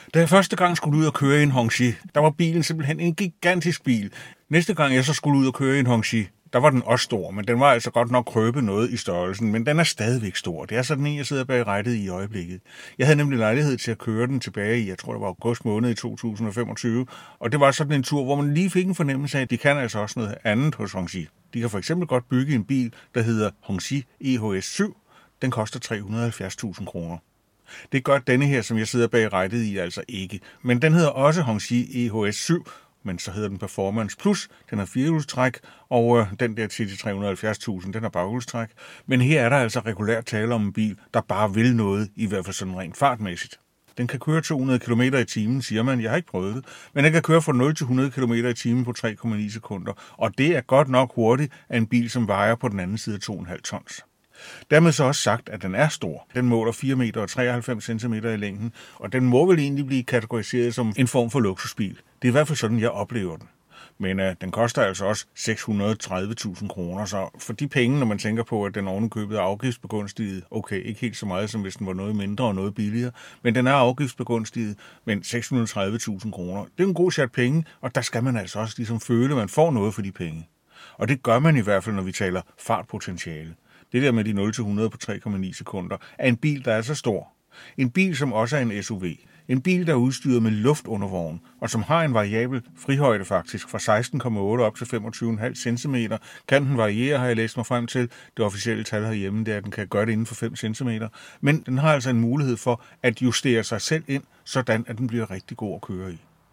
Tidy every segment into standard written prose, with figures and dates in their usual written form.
Da jeg første gang skulle ud og køre i en Hongqi, der var bilen simpelthen en gigantisk bil. Næste gang jeg så skulle ud og køre i en Hongqi, der var den også stor, men den var altså godt nok krøbet noget i størrelsen, men den er stadigvæk stor. Det er sådan en, jeg sidder bag rattet i øjeblikket. Jeg havde nemlig lejlighed til at køre den tilbage i, jeg tror det var august måned i 2025, og det var sådan en tur, hvor man lige fik en fornemmelse af, at de kan altså også noget andet hos Hongqi. De kan for eksempel godt bygge en bil, der hedder Hongqi EHS 7. Den koster 370.000 kroner. Det gør denne her, som jeg sidder bag rattet i, altså ikke. Men den hedder også Hongqi EHS 7, men så hedder den Performance Plus. Den har firehjulstræk, og den der til de 370.000, den har baghjulstræk. Men her er der altså regulært tale om en bil, der bare vil noget, i hvert fald sådan rent fartmæssigt. Den kan køre 200 km i timen, siger man. Jeg har ikke prøvet det. Men den kan køre fra 0 til 100 km i timen på 3,9 sekunder. Og det er godt nok hurtigt af en bil, som vejer på den anden side 2,5 tons. Dermed så også sagt, at den er stor. Den måler 4 meter og 93 cm i længden, og den må vel egentlig blive kategoriseret som en form for luksusbil. Det er i hvert fald sådan, jeg oplever den. Men den koster altså også 630.000 kroner, så for de penge, når man tænker på, at den ovenikøbet er afgiftsbegunstiget, okay, ikke helt så meget, som hvis den var noget mindre og noget billigere, men den er afgiftsbegunstiget, men 630.000 kroner, det er en god chat penge, og der skal man altså også ligesom føle, at man får noget for de penge. Og det gør man i hvert fald, når vi taler fartpotentiale. Det der med de 0-100 på 3,9 sekunder er en bil, der er så stor. En bil, som også er en SUV. En bil, der er udstyret med luftundervogn, og som har en variabel frihøjde faktisk fra 16,8 op til 25,5 cm. Kan den variere, har jeg læst mig frem til. Det officielle tal herhjemme, det er, at den kan gøre det inden for 5 cm. Men den har altså en mulighed for at justere sig selv ind, sådan at den bliver rigtig god at køre i.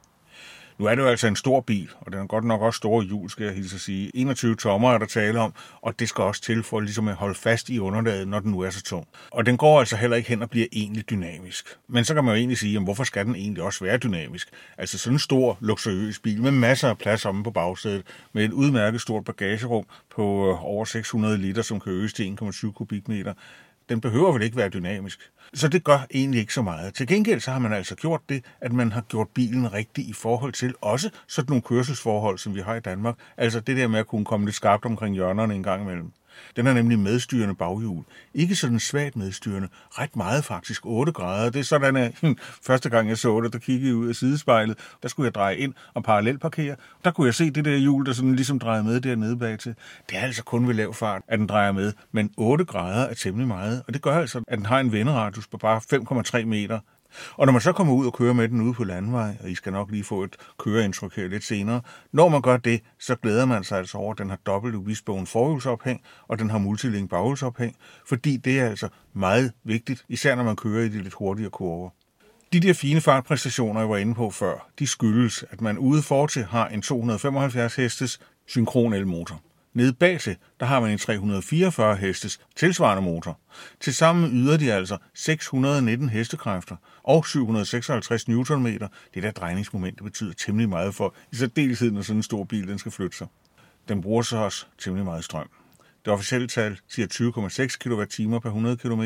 Nu er det jo altså en stor bil, og den er godt nok også store hjul, skal jeg hilse at sige. 21 tommer er der tale om, og det skal også til for ligesom at holde fast i underlaget, når den nu er så tung. Og den går altså heller ikke hen og bliver egentlig dynamisk. Men så kan man jo egentlig sige, hvorfor skal den egentlig også være dynamisk? Altså sådan en stor, luksuriøs bil med masser af plads omme på bagsædet, med et udmærket stort bagagerum på over 600 liter, som kan øges til 1,7 kubikmeter. Den behøver vel ikke være dynamisk. Så det gør egentlig ikke så meget. Til gengæld så har man altså gjort det, at man har gjort bilen rigtig i forhold til også sådan nogle kørselsforhold, som vi har i Danmark. Altså det der med at kunne komme lidt skarpt omkring hjørnerne en gang imellem. Den er nemlig medstyrende baghjul. Ikke sådan svagt medstyrende. Ret meget faktisk. 8 grader. Det er sådan, at første gang jeg så det, der kiggede jeg ud af sidespejlet. Der skulle jeg dreje ind og parallelparkere. Der kunne jeg se det der hjul, der sådan ligesom drejede med dernede bag til. Det er altså kun ved lav fart, at den drejer med. Men 8 grader er temmelig meget. Og det gør altså, at den har en venderadius på bare 5,3 meter. Og når man så kommer ud og kører med den ude på landevej, og I skal nok lige få et køreindtryk her lidt senere, når man gør det, så glæder man sig altså over, at den har dobbelt Wishbone forhjulsophæng, og den har multilink baghjulsophæng, fordi det er altså meget vigtigt, især når man kører i de lidt hurtigere kurver. De der fine fartpræstationer, jeg var inde på før, de skyldes, at man ude fortil har en 275 hestes synkron elmotor. Nede bagtil, der har man en 344 hestes tilsvarende motor. Tilsammen yder de altså 619 hestekræfter og 756 newtonmeter. Det der drejningsmoment, det betyder temmelig meget for, i særdeleshed når sådan en stor bil den skal flytte sig. Den bruger så også temmelig meget strøm. Det officielle tal siger 20,6 kWh per 100 km.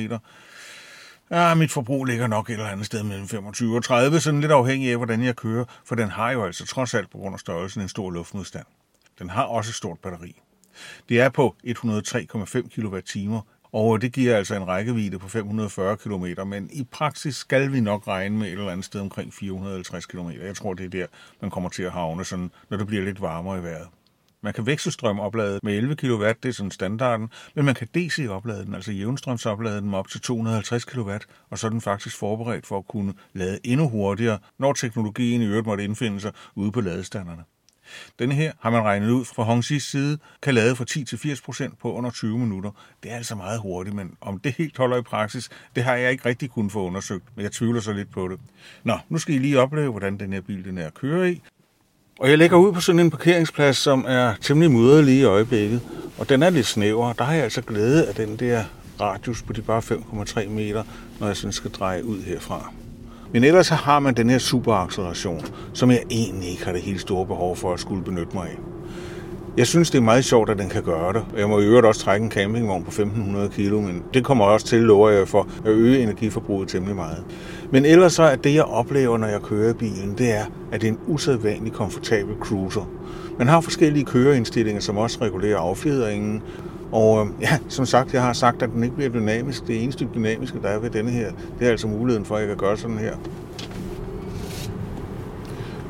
Ja, mit forbrug ligger nok et eller andet sted mellem 25 og 30, sådan lidt afhængig af, hvordan jeg kører, for den har jo altså trods alt på grund af størrelsen en stor luftmodstand. Den har også et stort batteri. Det er på 103,5 kWh, og det giver altså en rækkevidde på 540 km, men i praksis skal vi nok regne med et eller andet sted omkring 450 km. Jeg tror, det er der, man kommer til at havne, sådan, når det bliver lidt varmere i vejret. Man kan vekselstrømoplade med 11 kW, det er sådan standarden, men man kan DC-oplade den, altså jævnstrømsoplade den op til 250 kW, og så er den faktisk forberedt for at kunne lade endnu hurtigere, når teknologien i øvrigt måtte indfinde sig ude på ladestanderne. Denne her har man regnet ud fra Hongqis side, kan lade fra 10-80% på under 20 minutter. Det er altså meget hurtigt, men om det helt holder i praksis, det har jeg ikke rigtig kunnet få undersøgt, men jeg tvivler så lidt på det. Nå, nu skal I lige opleve, hvordan den her bil den er at køre i. Og jeg lægger ud på sådan en parkeringsplads, som er temmelig mudret lige i øjeblikket, og den er lidt snæver. Der har jeg altså glæde af den der radius på de bare 5,3 meter, når jeg sådan skal dreje ud herfra. Men ellers så har man den her superacceleration, som jeg egentlig ikke har det helt store behov for at skulle benytte mig af. Jeg synes, det er meget sjovt, at den kan gøre det. Jeg må i øvrigt også trække en campingvogn på 1.500 kilo, men det kommer også til, lover jeg, for at øge energiforbruget temmelig meget. Men ellers så er det, jeg oplever, når jeg kører bilen, det er, at det er en usædvanlig komfortabel cruiser. Man har forskellige køreindstillinger, som også regulerer affjedringen. Og ja, som sagt, jeg har sagt, at den ikke bliver dynamisk. Det eneste dynamiske, der er ved denne her, det er altså muligheden for, at jeg kan gøre sådan her.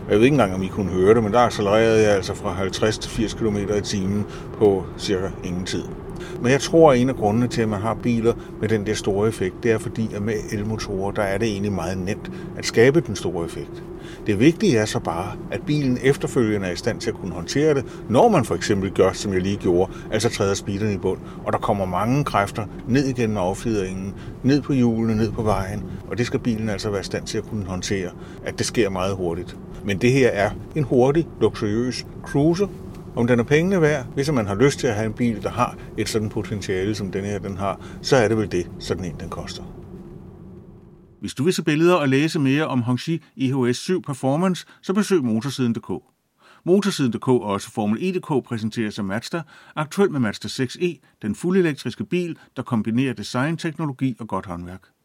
Jeg ved ikke engang, om I kunne høre det, men der accelererede jeg altså fra 50 til 80 km i timen på cirka ingen tid. Men jeg tror, at en af grundene til, at man har biler med den der store effekt, det er fordi, at med elmotorer, der er det egentlig meget nemt at skabe den store effekt. Det vigtige er så bare, at bilen efterfølgende er i stand til at kunne håndtere det, når man for eksempel gør, som jeg lige gjorde, altså træder speederen i bund, og der kommer mange kræfter ned igennem affjedringen, ned på hjulene, ned på vejen, og det skal bilen altså være i stand til at kunne håndtere, at det sker meget hurtigt. Men det her er en hurtig, luksuriøs cruiser. Om den er pengene værd, hvis man har lyst til at have en bil, der har et sådan potentiale, som den her den har, så er det vel det, sådan en den koster. Hvis du vil se billeder og læse mere om Hongqi EHS 7 Performance, så besøg motorsiden.dk. Motorsiden.dk og også Formel E.dk præsenteres af Mazda, aktuelt med Mazda 6e, den fuldelektriske bil, der kombinerer design, teknologi og godt håndværk.